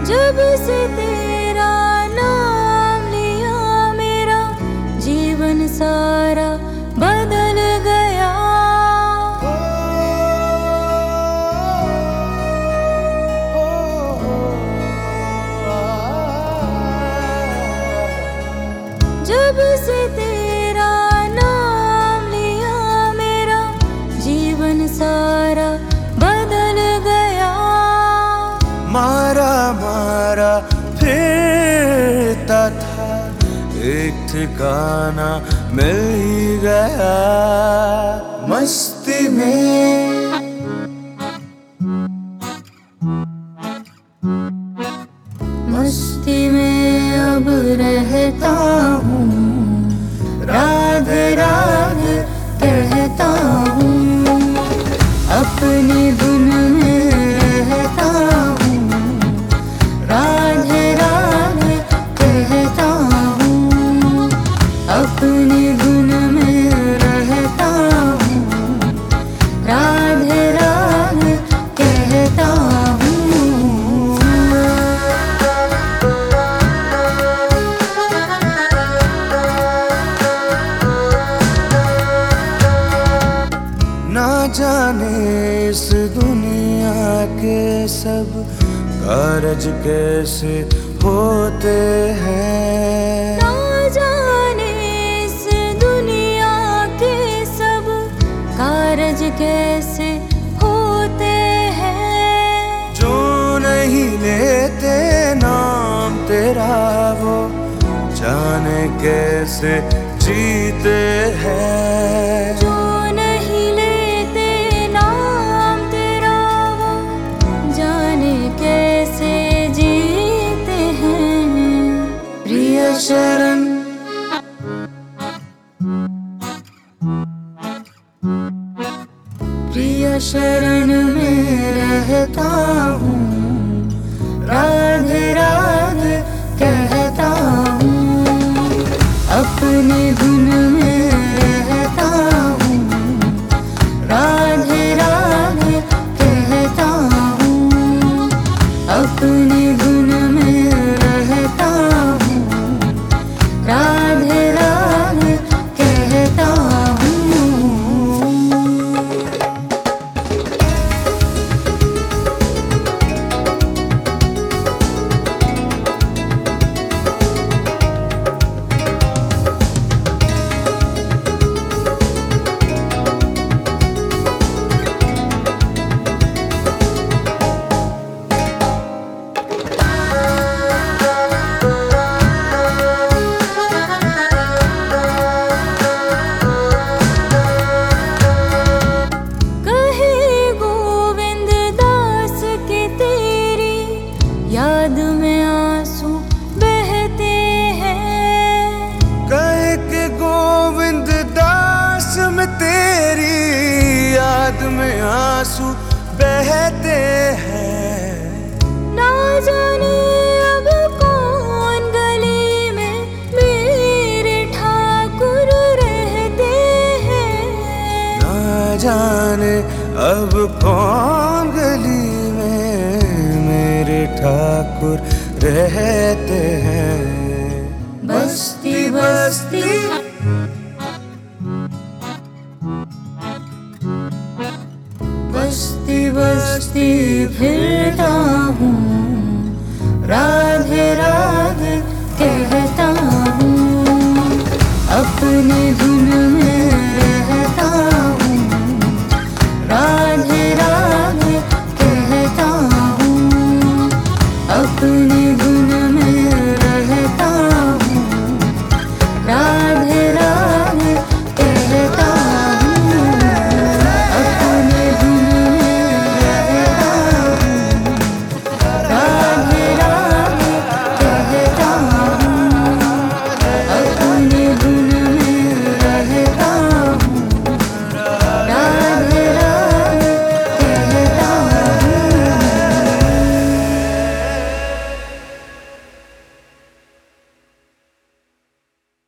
जब से तेरा नाम लिया मेरा जीवन सारा बदल गया। जब से तेरा नाम लिया मेरा जीवन सारा बदल गया। मारा मारा फिरता था, एक ठिकाना मिल ही गया। मस्ती में मस्ती में अब रहता हूँ, राधे राधे कहता हूँ। अपनी धुन में रहता हूँ, राधे राधे कहता हूँ। अपनी धुन में रहता हूँ, राधे राधे कहता हूँ। ना जाने इस दुनिया के सब कारज कैसे होते हैं। ना जाने इस दुनिया के सब कारज कैसे होते हैं। जो नहीं लेते नाम तेरा वो जाने कैसे जीते हैं। जो नहीं लेते नाम तेरा वो जाने कैसे जीते हैं। प्रिय शरण प्रिय शरण में रहता हूँ, राधे राधे कहता हूँ। अपनी धुन में रहता हूँ, राधे राधे कहता हूँ। अपनी धुन में रहता हूँ, राधे राधे कहता हूँ। याद में आंसू बहते हैं। कहे के गोविंद दास में तेरी याद में आंसू बहते हैं। ना जाने अब कौन गली में मेरे ठाकुर रहते हैं। ना जाने अब कौन गली मेरे ठाकुर रहते हैं। बस्ती बस्ती बस्ती बस्ती फिरता हूँ,